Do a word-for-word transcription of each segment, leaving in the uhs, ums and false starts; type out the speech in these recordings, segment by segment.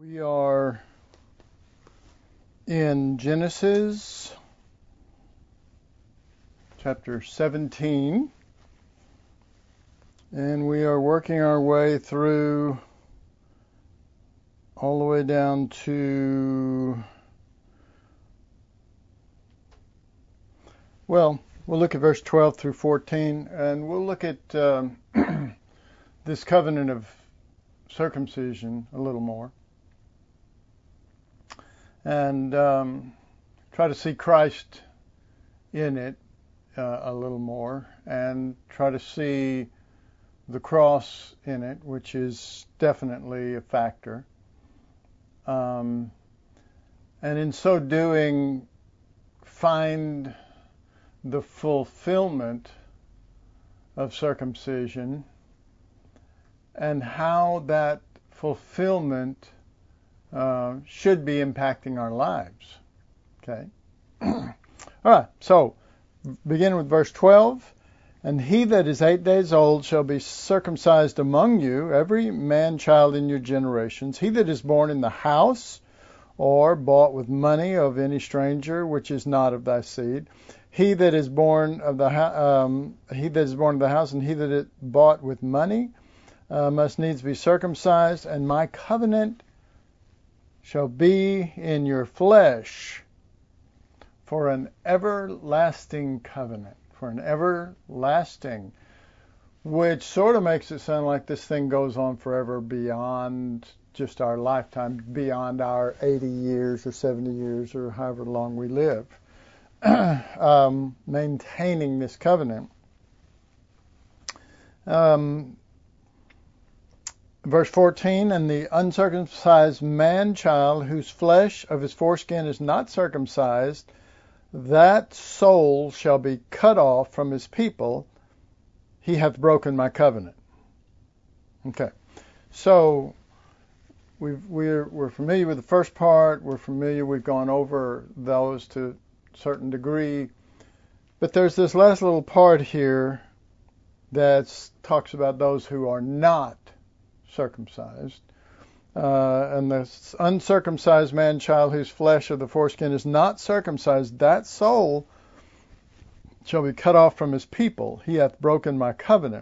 We are in Genesis chapter seventeen, and we are working our way through all the way down to, well, we'll look at verse twelve through fourteen, and we'll look at um, this covenant of circumcision a little more. And um, try to see Christ in it uh, a little more, and try to see the cross in it, which is definitely a factor. Um, and in so doing, find the fulfillment of circumcision and how that fulfillment Uh, should be impacting our lives. Okay. All right. So begin with verse twelve. And he that is eight days old shall be circumcised among you, every man child in your generations. He that is born in the house or bought with money of any stranger, which is not of thy seed. He that is born of the um, he that is born of the house, and he that is bought with money uh, must needs be circumcised. And my covenant shall be in your flesh for an everlasting covenant, for an everlasting, which sort of makes it sound like this thing goes on forever beyond just our lifetime, beyond our eighty years or seventy years or however long we live, um, maintaining this covenant. Um, Verse fourteen, and the uncircumcised man-child whose flesh of his foreskin is not circumcised, that soul shall be cut off from his people. He hath broken my covenant. Okay, so we've, we're, we're familiar with the first part. We're familiar, we've gone over those to a certain degree. But there's this last little part here that talks about those who are not circumcised, uh, and the uncircumcised man-child whose flesh of the foreskin is not circumcised, that soul shall be cut off from his people. He hath broken my covenant.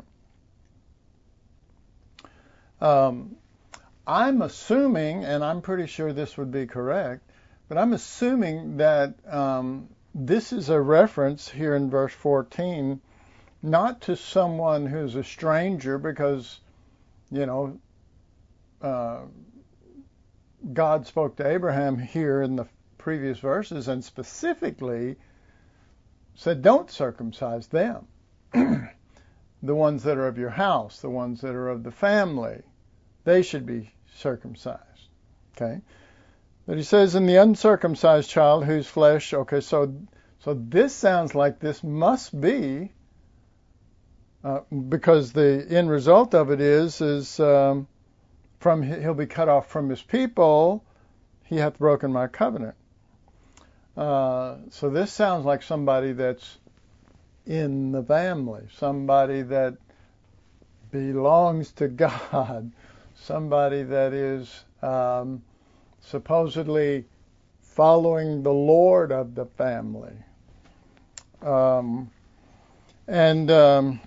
Um, I'm assuming, and I'm pretty sure this would be correct, but I'm assuming that um, this is a reference here in verse fourteen, not to someone who's a stranger, because You know, uh, God spoke to Abraham here in the previous verses and specifically said, don't circumcise them. The ones that are of your house, the ones that are of the family, they should be circumcised. Okay? But he says, in the uncircumcised child whose flesh, okay, so so this sounds like this must be Uh, because the end result of it is, is um, from he'll be cut off from his people, he hath broken my covenant. Uh, so this sounds like somebody that's in the family, somebody that belongs to God, somebody that is um, supposedly following the Lord of the family. Um, and... Um,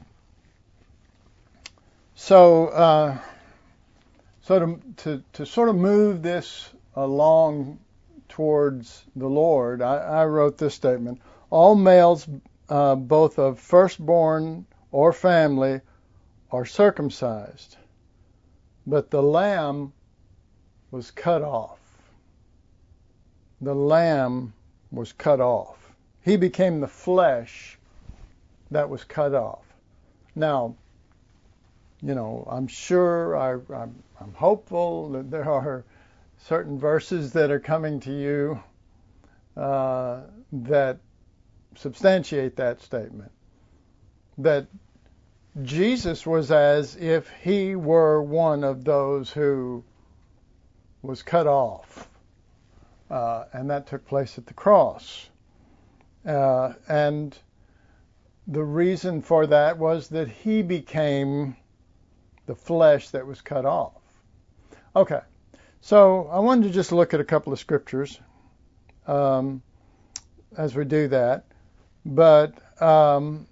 So, uh, so to, to to sort of move this along towards the Lord, I, I wrote this statement: all males, uh, both of firstborn or family, are circumcised, but the lamb was cut off. The lamb was cut off. He became the flesh that was cut off. Now, You know, I'm sure, I, I'm, I'm hopeful that there are certain verses that are coming to you uh, that substantiate that statement. That Jesus was as if he were one of those who was cut off. Uh, and that took place at the cross. Uh, and the reason for that was that he became the flesh that was cut off. Okay, So I wanted to just look at a couple of scriptures um, as we do that. But um,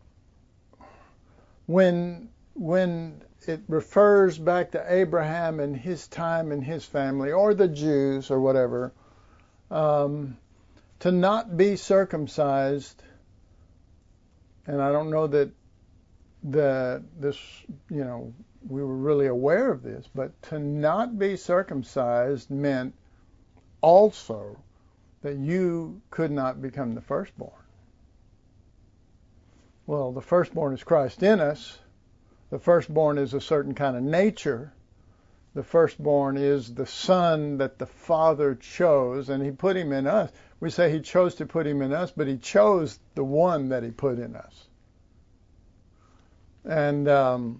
when when it refers back to Abraham and his time and his family, or the Jews or whatever, um, to not be circumcised, and I don't know that that this, you know, we were really aware of this, but to not be circumcised meant also that you could not become the firstborn. Well, the firstborn is Christ in us. The firstborn is a certain kind of nature. The firstborn is the son that the Father chose, and he put him in us. We say he chose to put him in us, but he chose the one that he put in us. And um,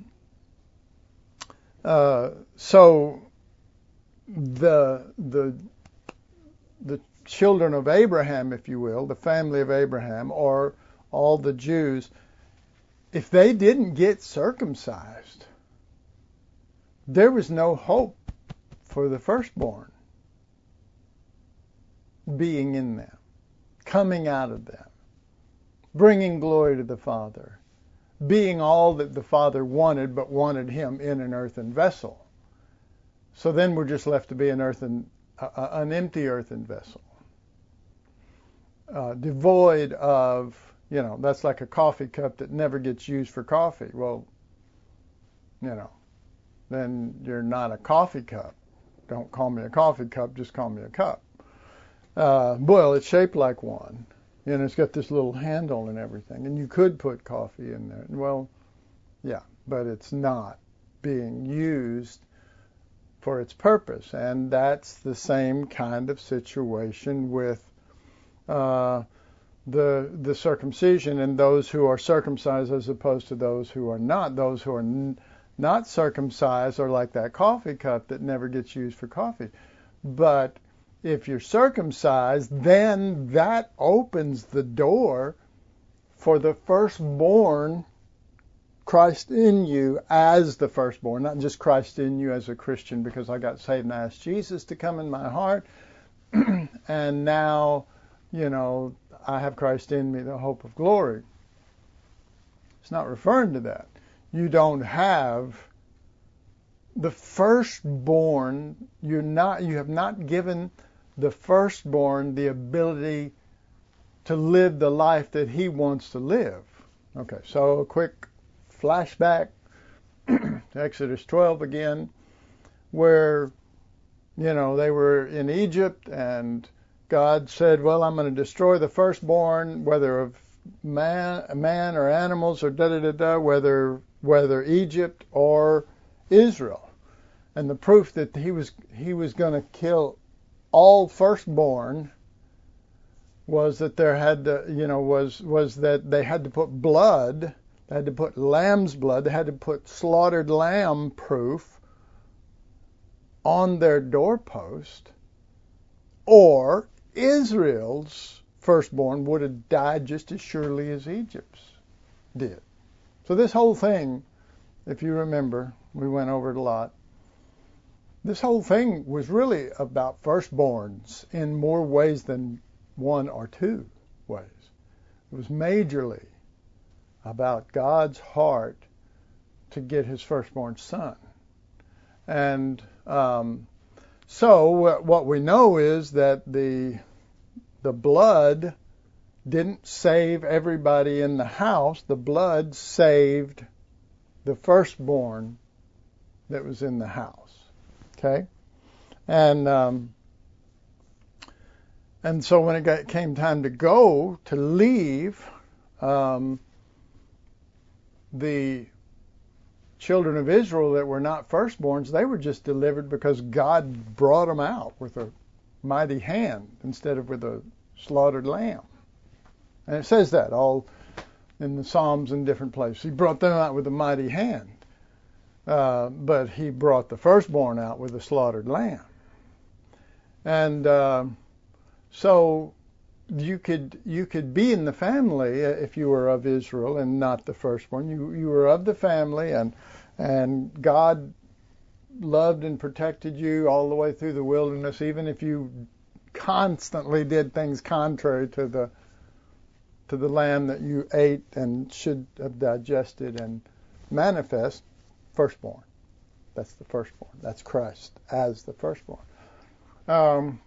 uh, so the the the children of Abraham, if you will, the family of Abraham, or all the Jews, if they didn't get circumcised, there was no hope for the firstborn being in them, coming out of them, bringing glory to the Father, being all that the Father wanted, but wanted him in an earthen vessel. So then we're just left to be an earthen, uh, an empty earthen vessel, uh, devoid of, you know, that's like a coffee cup that never gets used for coffee. Well, you know, then you're not a coffee cup. Don't call me a coffee cup, just call me a cup. Uh, well, it's shaped like one. And it's got this little handle and everything. And you could put coffee in there. Well, yeah, but it's not being used for its purpose. And that's the same kind of situation with uh, the the circumcision and those who are circumcised as opposed to those who are not. Those who are n- not circumcised are like that coffee cup that never gets used for coffee. But if you're circumcised, then that opens the door for the firstborn, Christ in you as the firstborn, not just Christ in you as a Christian because I got saved and I asked Jesus to come in my heart, and now, you know, I have Christ in me, the hope of glory. It's not referring to that. You don't have the firstborn. You're not. You have not given the firstborn the ability to live the life that he wants to live. Okay, so a quick flashback to Exodus twelve again, where, you know, they were in Egypt and God said, well, I'm going to destroy the firstborn, whether of man, man or animals or da da da da, whether whether Egypt or Israel. And the proof that he was he was going to kill all firstborn was that there had to, you know, was was that they had to put blood, they had to put lamb's blood, they had to put slaughtered lamb proof on their doorpost, or Israel's firstborn would have died just as surely as Egypt's did. So this whole thing, if you remember, we went over it a lot. This whole thing was really about firstborns in more ways than one or two ways. It was majorly about God's heart to get his firstborn son. And um, so what we know is that the the blood didn't save everybody in the house. The blood saved the firstborn that was in the house. Okay, and um, and so when it got, came time to go to leave, um, the children of Israel that were not firstborns, they were just delivered because God brought them out with a mighty hand instead of with a slaughtered lamb. And it says that all in the Psalms and different places. He brought them out with a mighty hand. Uh, but he brought the firstborn out with a slaughtered lamb. And uh, so you could you could be in the family if you were of Israel and not the firstborn. You you were of the family, and and God loved and protected you all the way through the wilderness, even if you constantly did things contrary to the to the lamb that you ate and should have digested and manifest, firstborn. That's the firstborn. That's Christ as the firstborn. Um,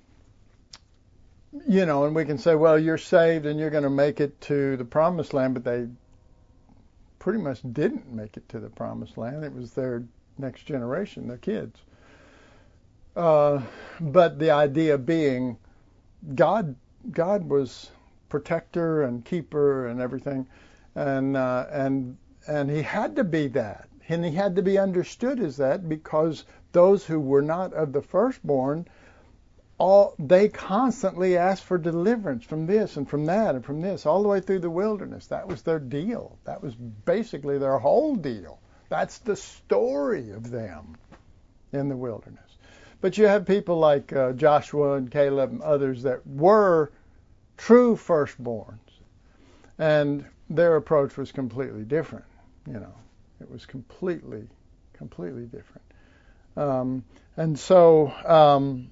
you know, and we can say, well, you're saved and you're going to make it to the promised land, but they pretty much didn't make it to the promised land. It was their next generation, their kids. Uh, but the idea being, God, God was protector and keeper and everything, and uh, and and He had to be that, and He had to be understood as that, because those who were not of the firstborn, all they constantly asked for deliverance from this and from that and from this, all the way through the wilderness. That was their deal. That was basically their whole deal. That's the story of them in the wilderness. But you have people like uh, Joshua and Caleb and others that were true firstborns, and their approach was completely different. You know, it was completely, completely different. Um, and so, um,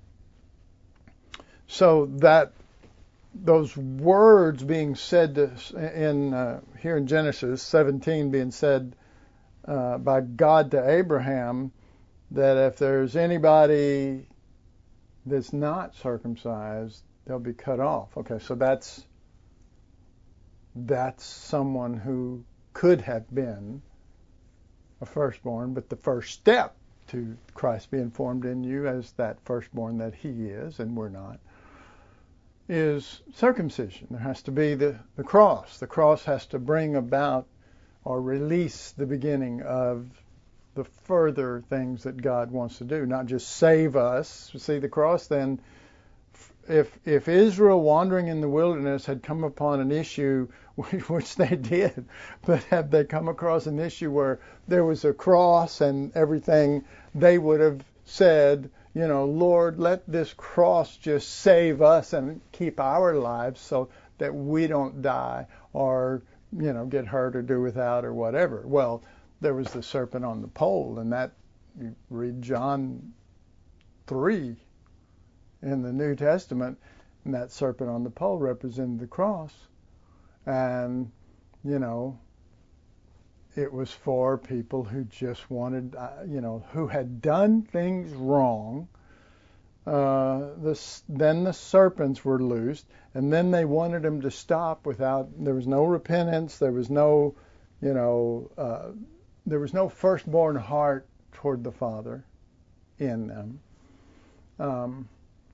so that those words being said to, in uh, here in Genesis seventeen, being said uh, by God to Abraham, that if there's anybody that's not circumcised, they'll be cut off. Okay, so that's that's someone who could have been a firstborn, but the first step to Christ being formed in you as that firstborn that He is, and we're not, is circumcision. There has to be the, the cross. The cross has to bring about or release the beginning of the further things that God wants to do, not just save us. See, the cross then, if if Israel wandering in the wilderness had come upon an issue, which they did, but have they come across an issue where there was a cross and everything, they would have said, you know, Lord, let this cross just save us and keep our lives so that we don't die or, you know, get hurt or do without or whatever. Well, there was the serpent on the pole, and that, you read John three in the New Testament, and that serpent on the pole represented the cross. And, you know, it was for people who just wanted, uh, you know, who had done things wrong. Uh, this, then the serpents were loosed, and then they wanted them to stop without, there was no repentance, there was no, you know, uh, there was no firstborn heart toward the Father in them. Um,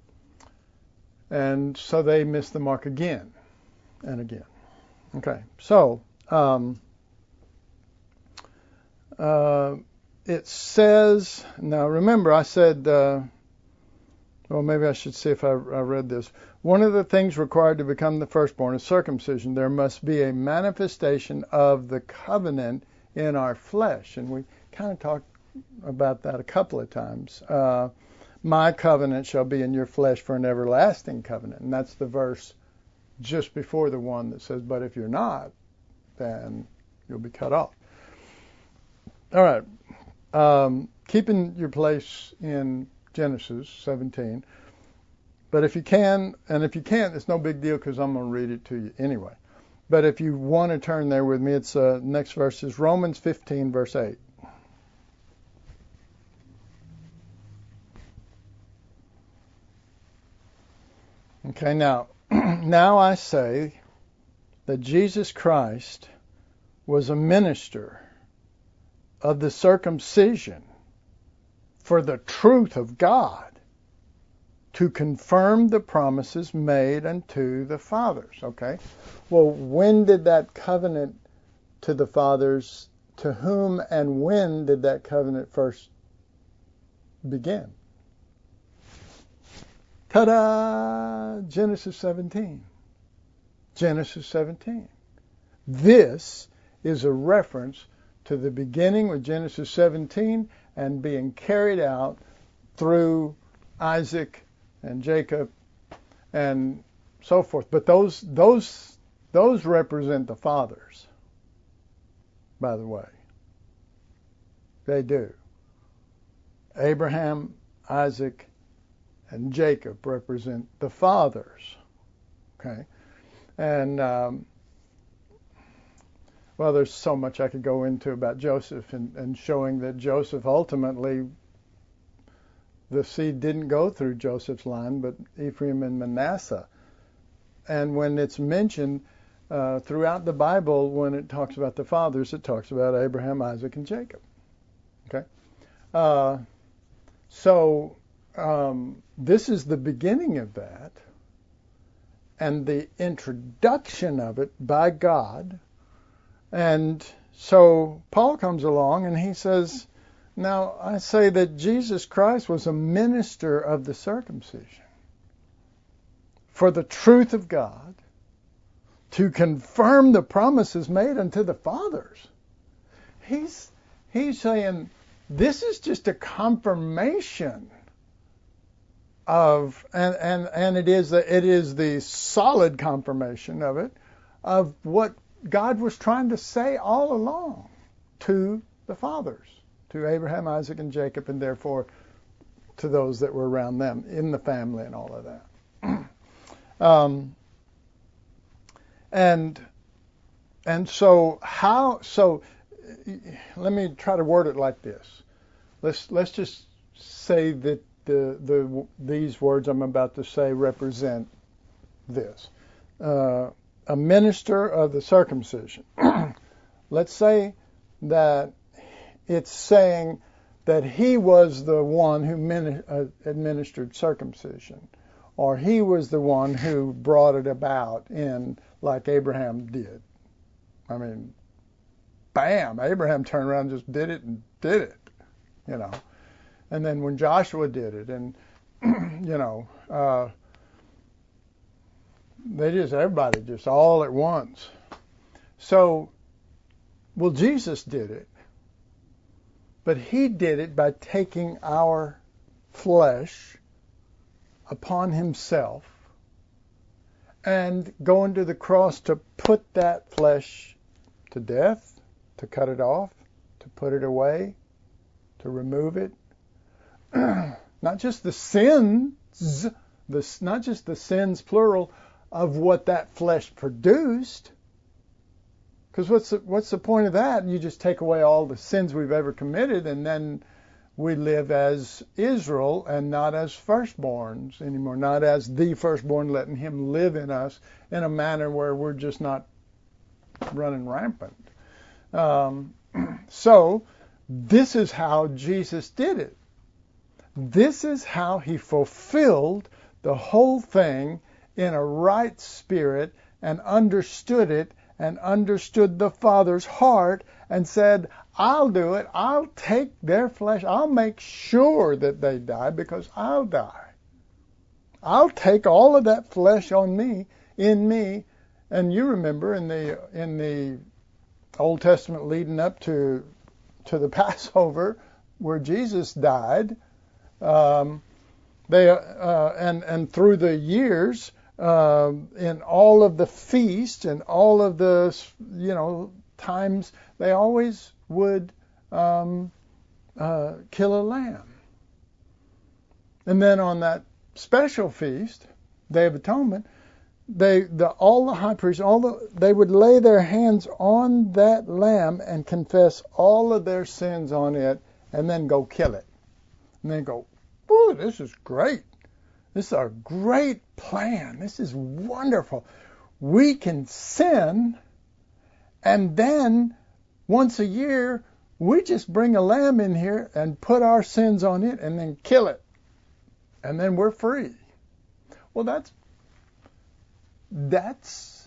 and so they missed the mark again and again. Okay, so um, uh, it says, now remember I said, uh, well, maybe I should see if I, I read this. One of the things required to become the firstborn is circumcision. There must be a manifestation of the covenant in our flesh. And we kind of talked about that a couple of times. Uh, My covenant shall be in your flesh for an everlasting covenant. And that's the verse just before the one that says, but if you're not, then you'll be cut off. All right. Um, keeping your place in Genesis seventeen. But if you can, and if you can't, it's no big deal because I'm going to read it to you anyway. But if you want to turn there with me, it's uh, next verse is Romans fifteen, verse eight. Okay, now, now I say that Jesus Christ was a minister of the circumcision for the truth of God, to confirm the promises made unto the fathers. Okay? Well, when did that covenant to the fathers, to whom and when did that covenant first begin? Ta-da! Genesis seventeen. Genesis seventeen. This is a reference to the beginning with Genesis seventeen and being carried out through Isaac and Jacob and so forth. But those those those represent the fathers, by the way. They do. Abraham, Isaac, and Jacob represent the fathers. Okay, and um, well, there's so much I could go into about Joseph and, and showing that Joseph ultimately, the seed didn't go through Joseph's line, but Ephraim and Manasseh. And when it's mentioned uh, throughout the Bible, when it talks about the fathers, it talks about Abraham, Isaac, and Jacob. Okay, uh, so um, this is the beginning of that, and the introduction of it by God. And so Paul comes along and he says, now I say that Jesus Christ was a minister of the circumcision for the truth of God, to confirm the promises made unto the fathers. He's, he's saying this is just a confirmation of, and, and, and it is the, it is the solid confirmation of it, of what God was trying to say all along to the fathers, to Abraham, Isaac, and Jacob, and therefore to those that were around them in the family and all of that. um, and and so how? So let me try to word it like this. Let's let's just say that the the these words I'm about to say represent this. Uh, a minister of the circumcision. Let's say that it's saying that he was the one who mini- uh, administered circumcision, or he was the one who brought it about in, like Abraham did. I mean, bam, Abraham turned around and just did it and did it, you know. And then when Joshua did it, and, you know, uh, they just, everybody just all at once. So, well, Jesus did it. But he did it by taking our flesh upon himself and going to the cross to put that flesh to death, to cut it off, to put it away, to remove it. Not just the sins, the, not just the sins, plural, of what that flesh produced. Because what's the, what's the point of that? You just take away all the sins we've ever committed, and then we live as Israel and not as firstborns anymore, not as the firstborn, letting him live in us in a manner where we're just not running rampant. Um, so this is how Jesus did it. This is how he fulfilled the whole thing in a right spirit and understood it and understood the Father's heart and said, I'll do it. I'll take their flesh. I'll make sure that they die because I'll die. I'll take all of that flesh on me, in me. And you remember in the in the Old Testament leading up to to the Passover where Jesus died, um, they uh, and and through the years, Uh, in all of the feasts and all of the, you know, times, they always would um, uh, kill a lamb. And then on that special feast, Day of Atonement, they, the, all the high priests, all the, they would lay their hands on that lamb and confess all of their sins on it, and then go kill it. And then go, "Ooh, this is great. This is a great plan. This is wonderful. We can sin, and then once a year, we just bring a lamb in here and put our sins on it and then kill it. And then we're free." Well, that's, that's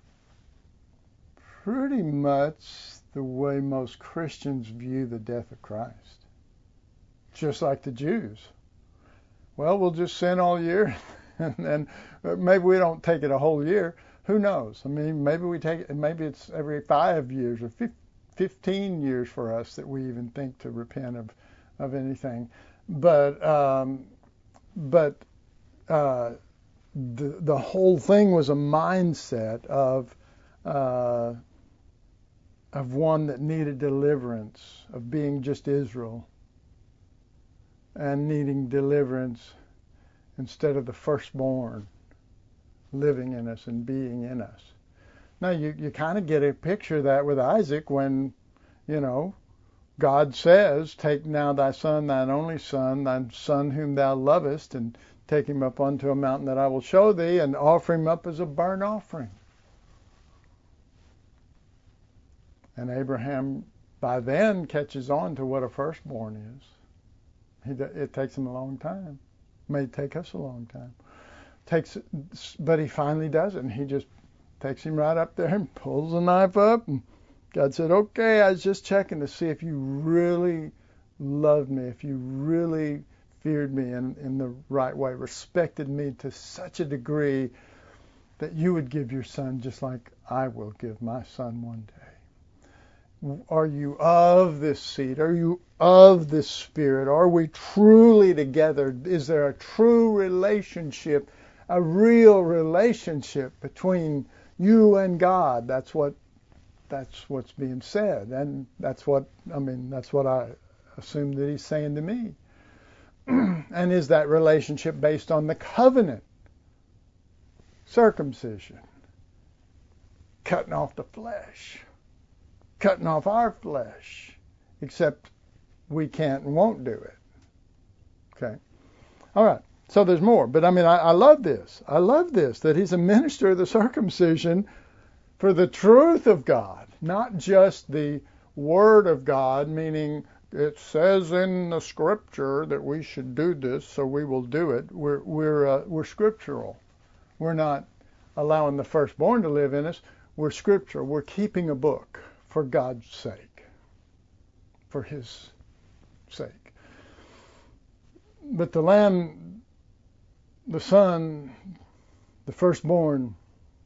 pretty much the way most Christians view the death of Christ. Just like the Jews. Well, we'll just sin all year, and then maybe we don't take it a whole year. Who knows? I mean, maybe we take it, maybe it's every five years or fifteen years for us that we even think to repent of, of anything. But um, but uh, the the whole thing was a mindset of uh, of one that needed deliverance, of being just Israel. and needing deliverance instead of the firstborn living in us and being in us. Now, you, you kind of get a picture of that with Isaac when, you know, God says, take now thy son, thine only son, thine son whom thou lovest, and take him up unto a mountain that I will show thee, and offer him up as a burnt offering. And Abraham, by then, catches on to what a firstborn is. He, it takes him a long time. It may take us a long time. Takes, but he finally does it, and he just takes him right up there and pulls the knife up, and God said, okay, I was just checking to see if you really loved me, if you really feared me in, in the right way, respected me to such a degree that you would give your son just like I will give my son one day. Are you of this seed? Are you of this spirit? Are we truly together? Is there a true relationship, a real relationship between you and God? That's what That's what's being said, and that's what I mean. That's what I assume that he's saying to me. And is that relationship based on the covenant, circumcision, cutting off the flesh, cutting off our flesh? Except we can't and won't do it. Okay. All right. So there's more, but I mean, I, I love this. I love this that he's a minister of the circumcision for the truth of God, not just the word of God, meaning it says in the scripture that we should do this, so we will do it. We're we're uh, we're scriptural. We're not allowing the firstborn to live in us. We're scriptural. We're keeping a book for God's sake, for His sake. But the lamb, the son, the firstborn,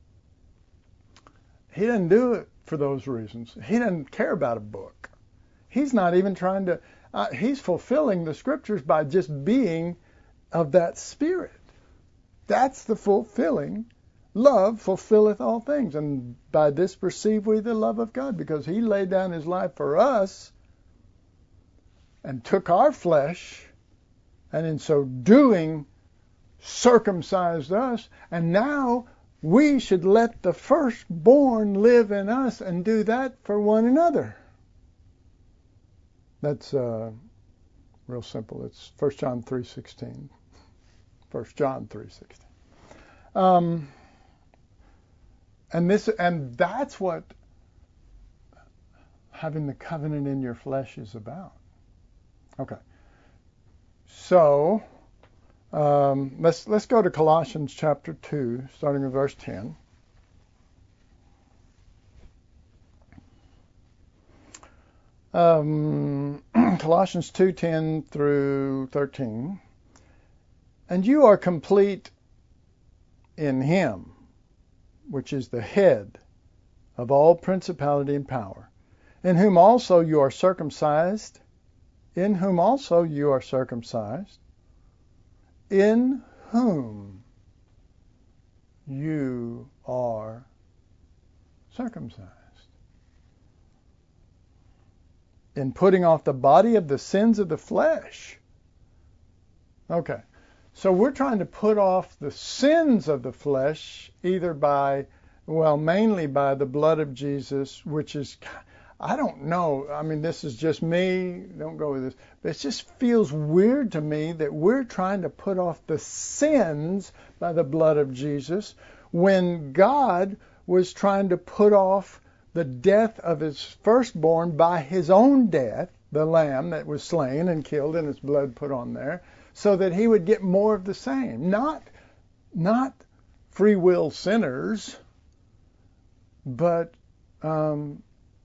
he doesn't do it for those reasons. He doesn't care about a book. He's not even trying to, uh, he's fulfilling the scriptures by just being of that spirit. That's the fulfilling. Love fulfilleth all things. And by this perceive we the love of God, because he laid down his life for us and took our flesh, and in so doing circumcised us, and now we should let the firstborn live in us and do that for one another. That's uh, real simple. It's First John three sixteen. First John three sixteen. Um, and this, and that's what having the covenant in your flesh is about. Okay. So um, let's let's go to Colossians chapter two, starting with verse ten. Um, Colossians two ten through thirteen. And you are complete in him, which is the head of all principality and power, in whom also you are circumcised, in whom also you are circumcised, in whom you are circumcised, in putting off the body of the sins of the flesh. Okay. So we're trying to put off the sins of the flesh either by, well, mainly by the blood of Jesus, which is, I don't know. I mean, this is just me. Don't go with this. But it just feels weird to me that we're trying to put off the sins by the blood of Jesus when God was trying to put off the death of his firstborn by his own death, the lamb that was slain and killed and his blood put on there, so that he would get more of the same. Not, not free will sinners, but um,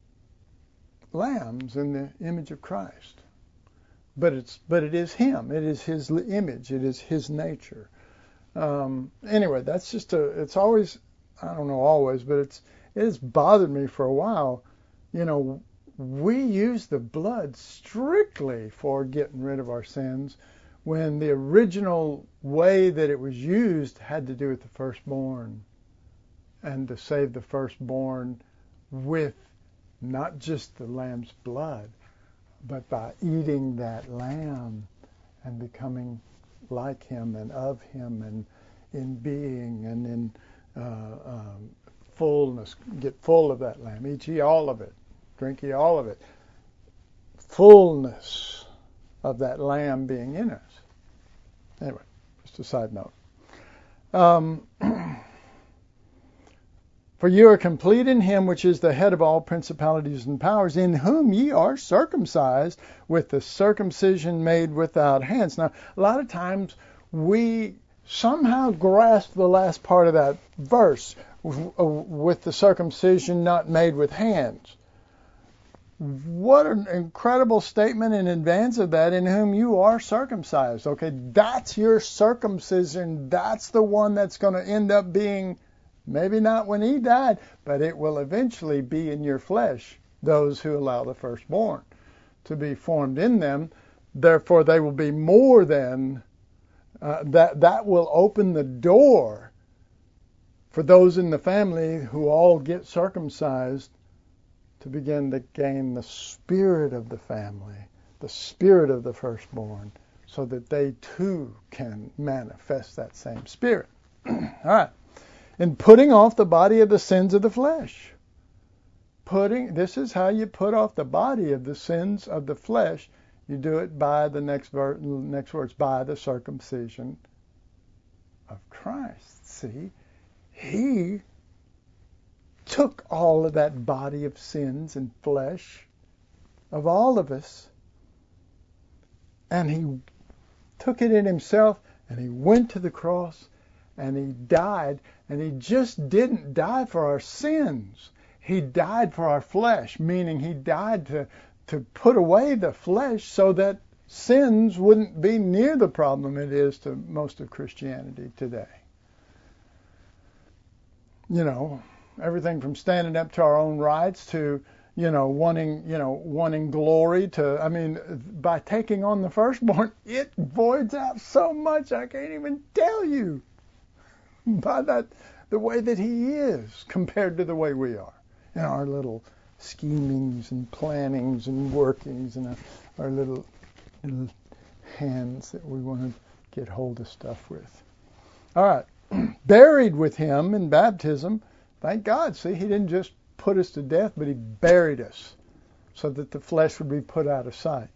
lambs in the image of Christ. But it's but it is him. It is his image. It is his nature. Um, anyway, that's just a. It's always, I don't know always, but it's it has bothered me for a while. You know, we use the blood strictly for getting rid of our sins, when the original way that it was used had to do with the firstborn, and to save the firstborn with not just the lamb's blood, but by eating that lamb and becoming like him and of him and in being and in uh, um, fullness. Get full of that lamb. Eat ye all of it. Drink ye all of it. Fullness of that lamb being in us. Anyway, just a side note. Um, For you are complete in him which is the head of all principalities and powers, in whom ye are circumcised with the circumcision made without hands. Now, a lot of times we somehow grasp the last part of that verse, with the circumcision not made with hands. What an incredible statement in advance of that, in whom you are circumcised. Okay, that's your circumcision. That's the one that's going to end up being, maybe not when he died, but it will eventually be in your flesh, those who allow the firstborn to be formed in them. Therefore, they will be more than, uh, that, that will open the door for those in the family who all get circumcised to begin to gain the spirit of the family, the spirit of the firstborn, so that they too can manifest that same spirit. All right. In putting off the body of the sins of the flesh. Putting, this is how you put off the body of the sins of the flesh. You do it by the next ver, next words, by the circumcision of Christ. See, he took all of that body of sins and flesh of all of us, and he took it in himself, and he went to the cross, and he died, and he just didn't die for our sins. He died for our flesh, meaning he died to, to put away the flesh so that sins wouldn't be near the problem it is to most of Christianity today. You know, everything from standing up to our own rights to, you know, wanting, you know, wanting glory to, I mean, by taking on the firstborn, it voids out so much I can't even tell you. By that, the way that he is compared to the way we are in our little schemings and plannings and workings and our, our little, little hands that we want to get hold of stuff with. All right. Buried with him in baptism. Thank God. See, he didn't just put us to death, but he buried us so that the flesh would be put out of sight.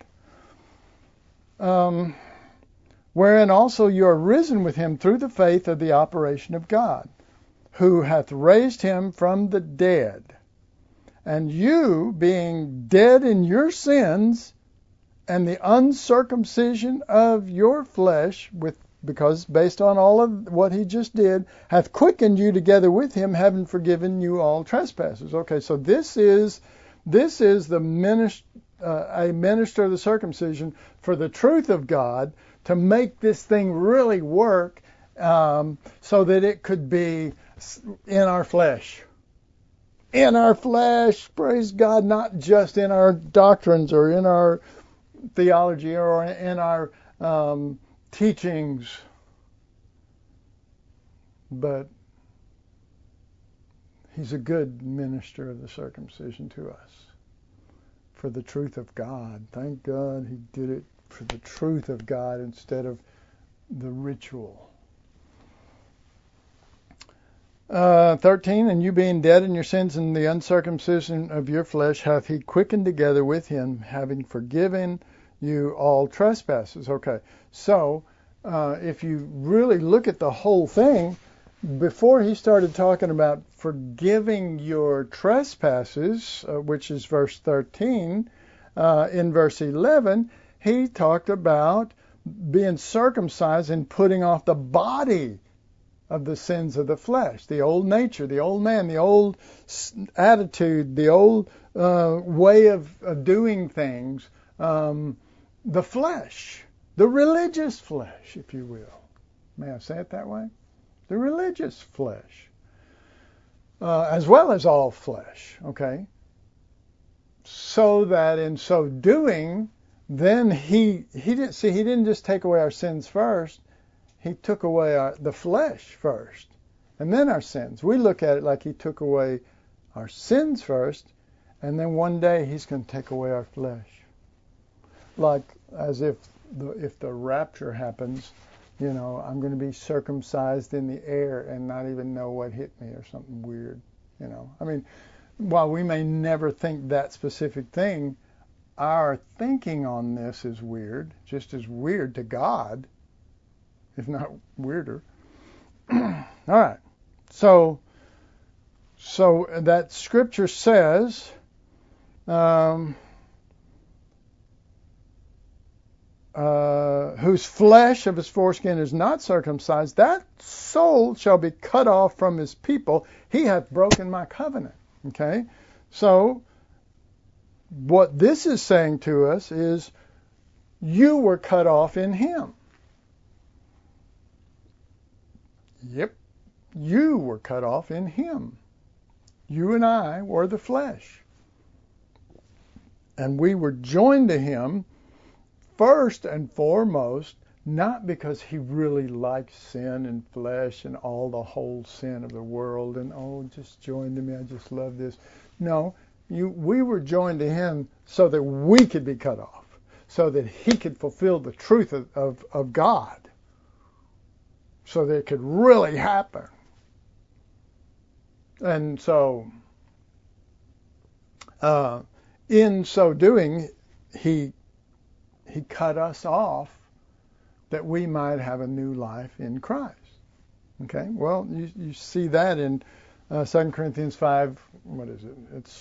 Um, wherein also you are risen with him through the faith of the operation of God, who hath raised him from the dead. And you, being dead in your sins and the uncircumcision of your flesh, with because based on all of what he just did, hath quickened you together with him, having forgiven you all trespasses. Okay, so this is this is the minister, uh, a minister of the circumcision for the truth of God, to make this thing really work, um, so that it could be in our flesh. In our flesh, praise God, not just in our doctrines or in our theology or in our um, teachings, but he's a good minister of the circumcision to us for the truth of God. Thank God he did it for the truth of God instead of the ritual. Uh, thirteen, and you being dead in your sins and the uncircumcision of your flesh hath he quickened together with him, having forgiven you all trespasses. Okay, so uh, if you really look at the whole thing, before he started talking about forgiving your trespasses, uh, which is verse thirteen, uh, in verse eleven, he talked about being circumcised and putting off the body of the sins of the flesh, the old nature, the old man, the old attitude, the old uh, way of, of doing things, um, the flesh, the religious flesh, if you will. May I say it that way? The religious flesh, uh, as well as all flesh, okay? So that in so doing, then he he didn't see he didn't just take away our sins first. He took away our, the flesh first, and then our sins. We look at it like he took away our sins first, and then one day he's going to take away our flesh. Like as if the, if the rapture happens, you know, I'm going to be circumcised in the air and not even know what hit me or something weird, you know. I mean, while we may never think that specific thing, our thinking on this is weird, just as weird to God, if not weirder. All right. So, so that scripture says, um, uh, whose flesh of his foreskin is not circumcised, that soul shall be cut off from his people. He hath broken my covenant. Okay? So, what this is saying to us is, you were cut off in him. Yep. You were cut off in him. You and I were the flesh. And we were joined to him first and foremost, not because he really likes sin and flesh and all the whole sin of the world and, oh, just join to me, I just love this. No, you, we were joined to him so that we could be cut off, so that he could fulfill the truth of, of, of God, so that it could really happen. And so, uh, in so doing, he he cut us off that we might have a new life in Christ. Okay? Well, you, you see that in uh, Second Corinthians five, what is it? It's,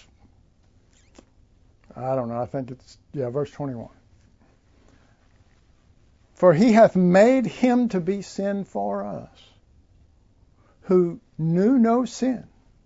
I don't know, I think it's, yeah, verse twenty-one. For he hath made him to be sin for us, who knew no sin,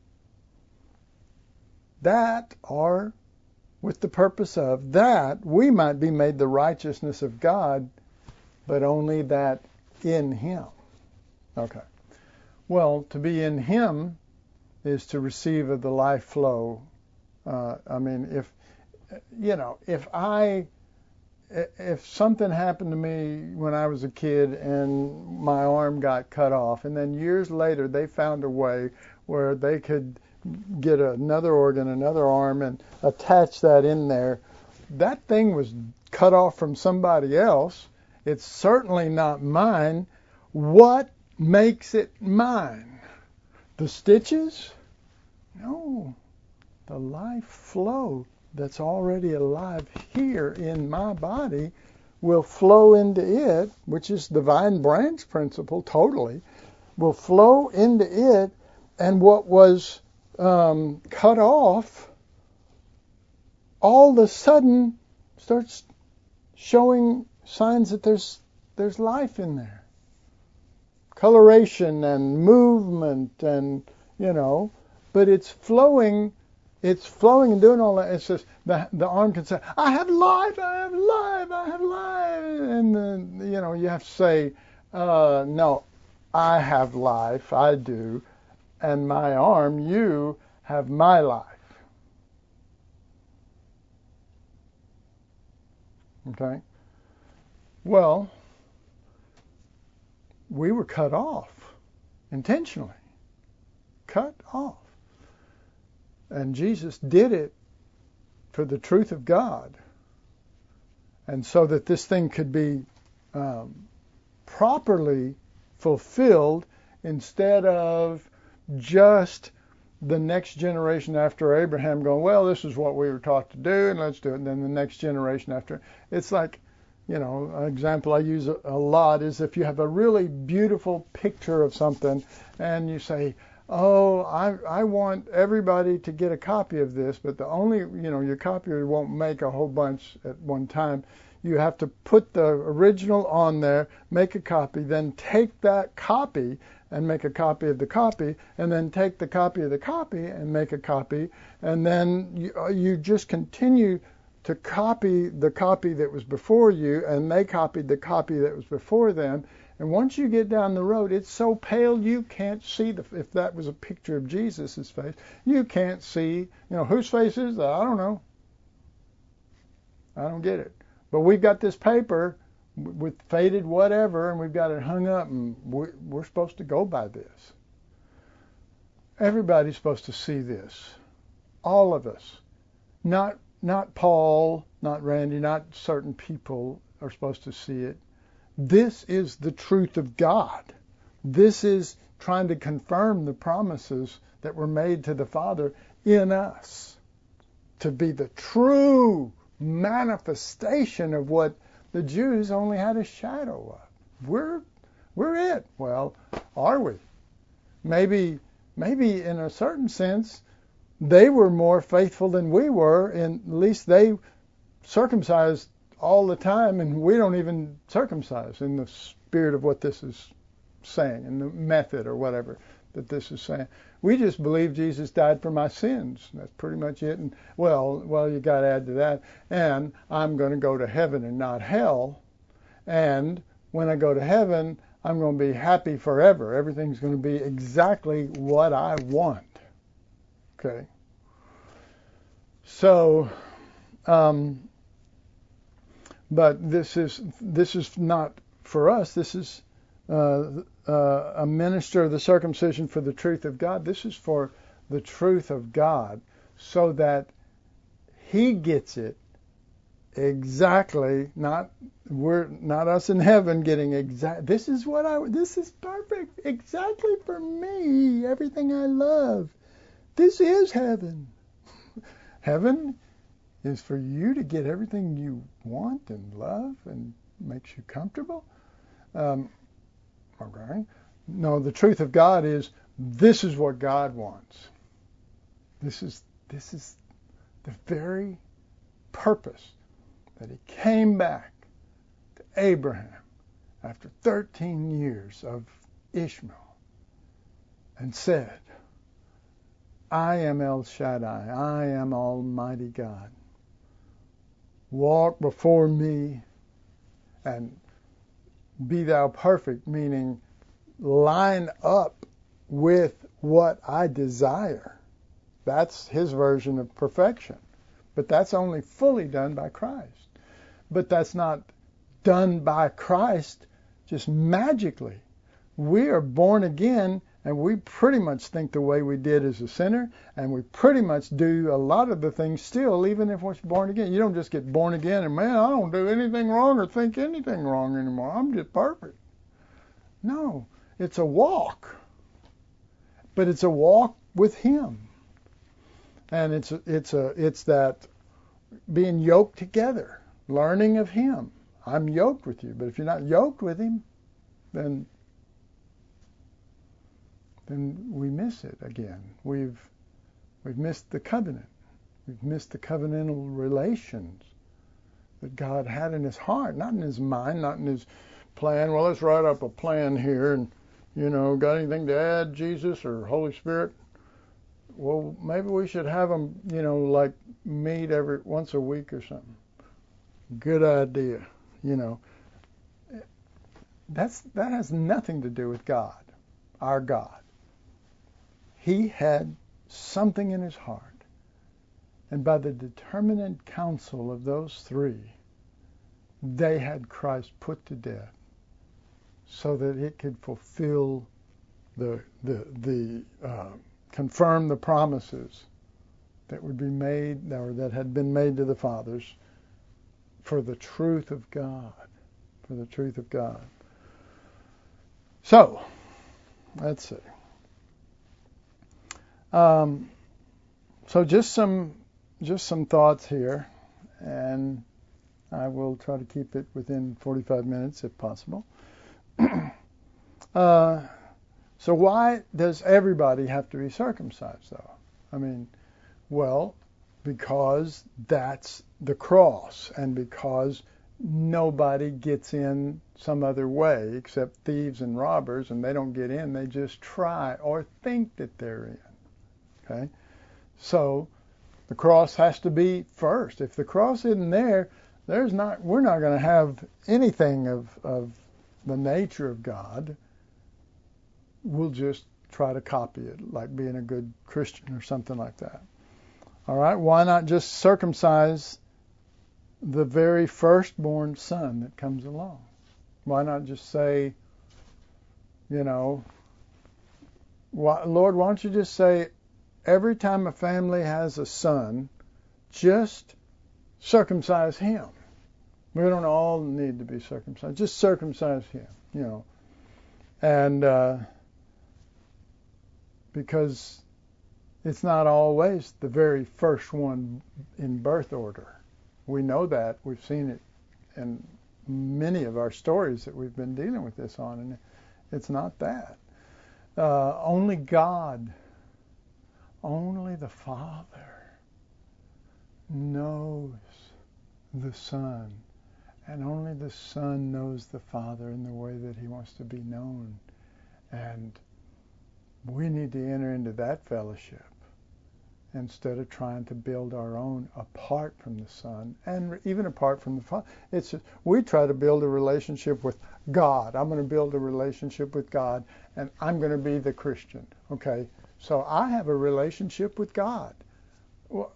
that, or with the purpose of that, we might be made the righteousness of God, but only that in him. Okay. Well, to be in him is to receive of the life flow. Uh, I mean, if, you know, if I, if something happened to me when I was a kid and my arm got cut off, and then years later they found a way where they could get another organ, another arm, and attach that in there, that thing was cut off from somebody else. It's certainly not mine. What makes it mine? The stitches? No. The life flow that's already alive here in my body will flow into it, which is the vine branch principle, totally, will flow into it, and what was um, cut off all of a sudden starts showing signs that there's there's life in there. Coloration and movement and, you know, but it's flowing, it's flowing and doing all that. It's just the the arm can say, I have life, I have life, I have life. And then, you know, you have to say, uh, no, I have life, I do. And my arm, you have my life. Okay? Well, we were cut off intentionally. Cut off. And Jesus did it for the truth of God. And so that this thing could be um, properly fulfilled instead of just the next generation after Abraham going, well, this is what we were taught to do, and let's do it. And then the next generation after. It's like, you know, an example I use a, a lot is if you have a really beautiful picture of something and you say, oh, I I want everybody to get a copy of this, but the only, you know, your copier won't make a whole bunch at one time. You have to put the original on there, make a copy, then take that copy and make a copy of the copy, and then take the copy of the copy and make a copy, and then you, you just continue to copy the copy that was before you, and they copied the copy that was before them. And once you get down the road, it's so pale you can't see, the, if that was a picture of Jesus' face, you can't see, you know, whose face is that? I don't know. I don't get it. But we've got this paper with faded whatever, and we've got it hung up, and we're, we're supposed to go by this. Everybody's supposed to see this. All of us. Not not Paul, not Randy, not certain people. are supposed to see it. This is the truth of God. This is trying to confirm the promises that were made to the Father in us, to be the true manifestation of what the Jews only had a shadow of. We're we're it. Well, are we? Maybe maybe in a certain sense they were more faithful than we were, and at least they circumcised all the time, and we don't even circumcise in the spirit of what this is saying, in the method or whatever that this is saying. We just believe Jesus died for my sins. That's pretty much it. And well, well, you got to add to that, and I'm going to go to heaven and not hell. And when I go to heaven, I'm going to be happy forever. Everything's going to be exactly what I want. Okay. So, um, but this is this is not for us. This is uh, uh, a minister of the circumcision for the truth of God. This is for the truth of God, so that He gets it exactly. Not we're not us in heaven getting exact. This is what I. This is perfect. Exactly for me. Everything I love. This is heaven. Heaven is for you to get everything you want and love and makes you comfortable. Um, okay. No, the truth of God is this is what God wants. This is this is the very purpose that He came back to Abraham after thirteen years of Ishmael and said, I am El Shaddai. I am Almighty God. Walk before me and be thou perfect, meaning line up with what I desire. That's His version of perfection. But that's only fully done by Christ. But that's not done by Christ just magically. We are born again, and we pretty much think the way we did as a sinner, and we pretty much do a lot of the things still, even if we're born again. You don't just get born again and, man, I don't do anything wrong or think anything wrong anymore. I'm just perfect. No, it's a walk. But it's a walk with Him. And it's it's a it's that being yoked together, learning of Him. I'm yoked with you, but if you're not yoked with Him, then then we miss it again. We've we've missed the covenant. We've missed the covenantal relations that God had in His heart, not in His mind, not in His plan. Well, let's write up a plan here, and you know, got anything to add, Jesus or Holy Spirit? Well, maybe we should have them, you know, like meet every once a week or something. Good idea, you know. That's that has nothing to do with God, our God. He had something in His heart. And by the determinate counsel of those three, they had Christ put to death so that it could fulfill the, the, the uh, confirm the promises that would be made, or that had been made to the fathers for the truth of God, for the truth of God. So, let's see. Um, so just some just some thoughts here, and I will try to keep it within forty-five minutes if possible. uh, so why does everybody have to be circumcised, though? I mean, well, because that's the cross, and because nobody gets in some other way except thieves and robbers, and they don't get in, they just try or think that they're in. Okay, so the cross has to be first. If the cross isn't there, there's not. We're not going to have anything of of the nature of God. We'll just try to copy it, like being a good Christian or something like that. All right, why not just circumcise the very firstborn son that comes along? Why not just say, you know, why, Lord, why don't you just say, every time a family has a son, just circumcise him. We don't all need to be circumcised. Just circumcise him, you know. And uh, because it's not always the very first one in birth order. We know that. We've seen it in many of our stories that we've been dealing with this on, and it's not that. Uh, only God, only the Father knows the Son, and only the Son knows the Father in the way that he wants to be known. And we need to enter into that fellowship instead of trying to build our own apart from the Son and even apart from the Father. It's just, we try to build a relationship with God. I'm going to build a relationship with God, and I'm going to be the Christian. Okay, so I have a relationship with God. Well,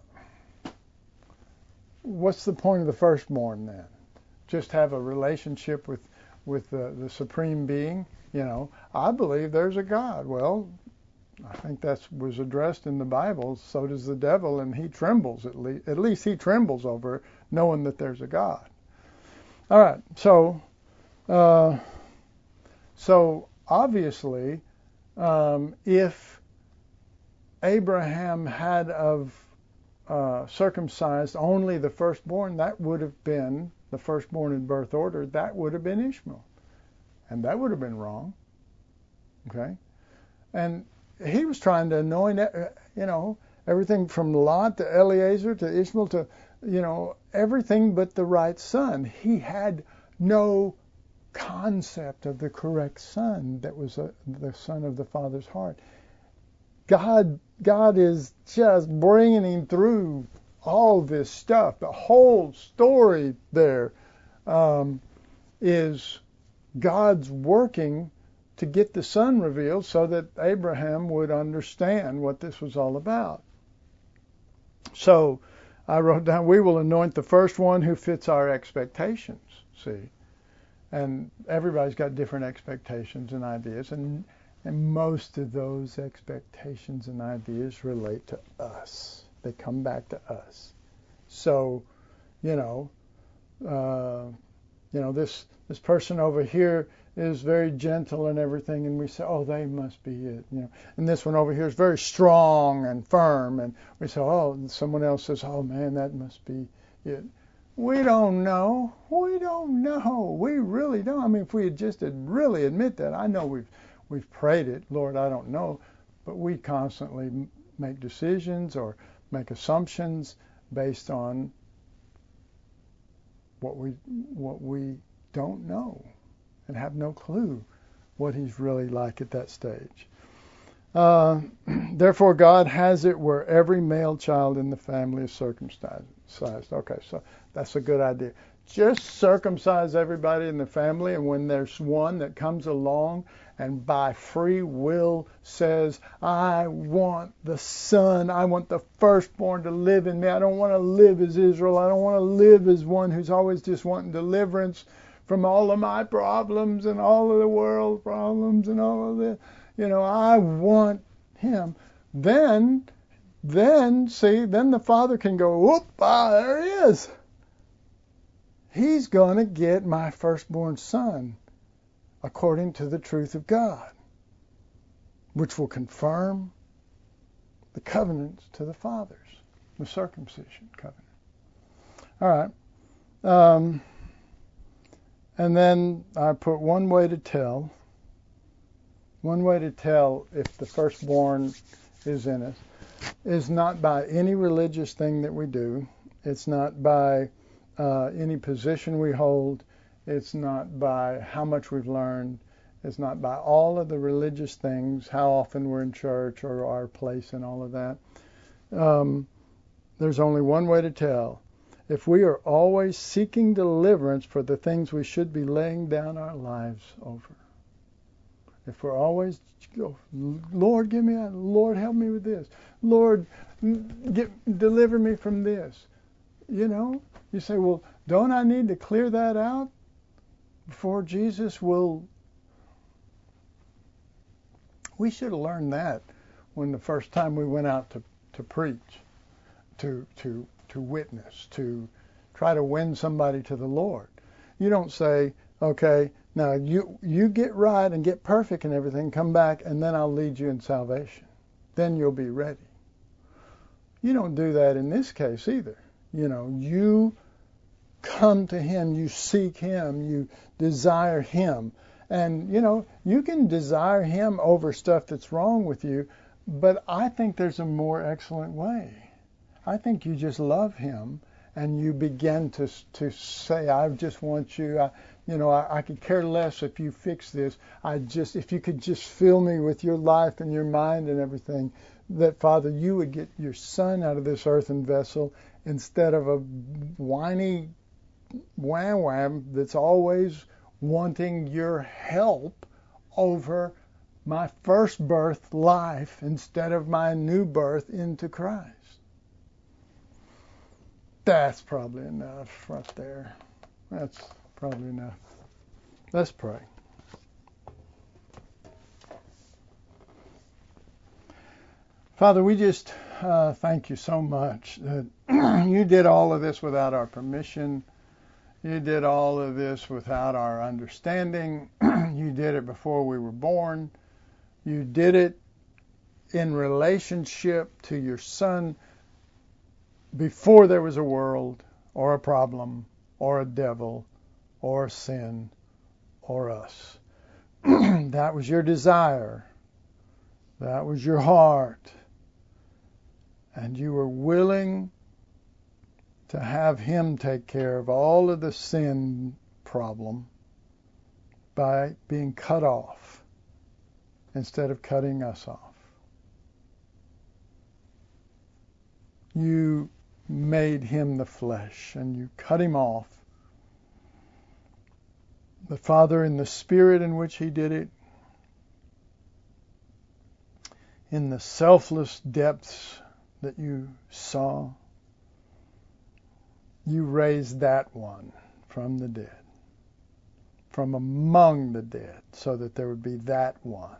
what's the point of the firstborn then? Just have a relationship with with the, the Supreme Being? You know, I believe there's a God. Well, I think that was addressed in the Bible. So does the devil, and he trembles at least. At least he trembles over knowing that there's a God. All right. So, uh, so obviously, um, if Abraham had of uh, circumcised only the firstborn, that would have been the firstborn in birth order. That would have been Ishmael, and that would have been wrong. Okay, and he was trying to anoint, you know, everything from Lot to Eliezer to Ishmael to, you know, everything but the right son. He had no concept of the correct son that was a, the son of the Father's heart. God, God is just bringing him through all this stuff. The whole story there um, is God's working to get the Son revealed so that Abraham would understand what this was all about. So I wrote down, we will anoint the first one who fits our expectations, see. And everybody's got different expectations and ideas, and, and most of those expectations and ideas relate to us. They come back to us. So, you know, uh, you know, this this person over here is very gentle and everything, and we say, oh, they must be it, you know. And this one over here is very strong and firm, and we say, oh, and someone else says, oh man, that must be it. We don't know. We don't know. We really don't. I mean, if we had just had really admit that, I know we've we've prayed it, Lord, I don't know, but we constantly make decisions or make assumptions based on what we what we don't know and have no clue what he's really like at that stage. Uh, therefore, God has it where every male child in the family is circumcised. Okay, so that's a good idea. Just circumcise everybody in the family, and when there's one that comes along and by free will says, I want the son, I want the firstborn to live in me. I don't want to live as Israel. I don't want to live as one who's always just wanting deliverance from all of my problems and all of the world problems and all of the, you know, I want him. Then, then, see, then the father can go, whoop, ah, there he is. He's going to get my firstborn son according to the truth of God, which will confirm the covenants to the fathers, the circumcision covenant. All right. Um, and then I put one way to tell, one way to tell if the firstborn is in us is not by any religious thing that we do. It's not by uh, any position we hold. It's not by how much we've learned. It's not by all of the religious things, how often we're in church or our place and all of that. Um, there's only one way to tell. If we are always seeking deliverance for the things we should be laying down our lives over. If we're always, Lord, give me that. Lord, help me with this. Lord, get, deliver me from this. You know, you say, well, don't I need to clear that out before Jesus will? We should have learned that when the first time we went out to, to preach, to to to witness, to try to win somebody to the Lord. You don't say, okay, now you you get right and get perfect and everything, come back, and then I'll lead you in salvation. Then you'll be ready. You don't do that in this case either. You know, you come to him, you seek him, you desire him. And, you know, you can desire him over stuff that's wrong with you, but I think there's a more excellent way. I think you just love him and you begin to to say, I just want you, I, you know, I, I could care less if you fix this. I just, if you could just fill me with your life and your mind and everything, that, Father, you would get your son out of this earthen vessel instead of a whiny wham wham that's always wanting your help over my first birth life instead of my new birth into Christ. That's probably enough right there. That's probably enough. Let's pray. Father, we just uh, thank you so much that you did all of this without our permission. You did all of this without our understanding. You did it before we were born. You did it in relationship to your Son before there was a world or a problem or a devil or sin or us. That was your desire. That was your heart. And you were willing to have him take care of all of the sin problem by being cut off instead of cutting us off. You made him the flesh and you cut him off. The Father, in the spirit in which he did it, in the selfless depths that you saw, you raised that one from the dead, from among the dead, so that there would be that one,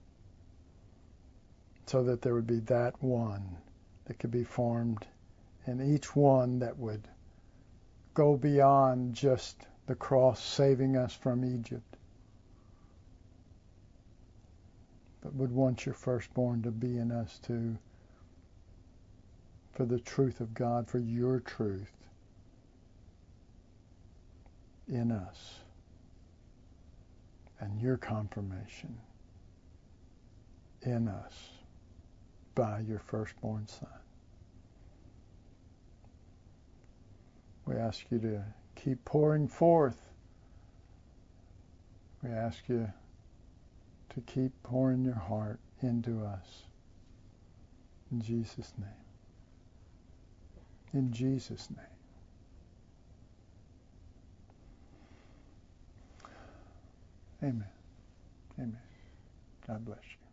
so that there would be that one that could be formed, and each one that would go beyond just the cross saving us from Egypt, but would want your firstborn to be in us too, for the truth of God, for your truth in us, and your confirmation in us by your firstborn Son. We ask you to keep pouring forth. We ask you to keep pouring your heart into us. In Jesus' name. In Jesus' name. Amen. Amen. God bless you.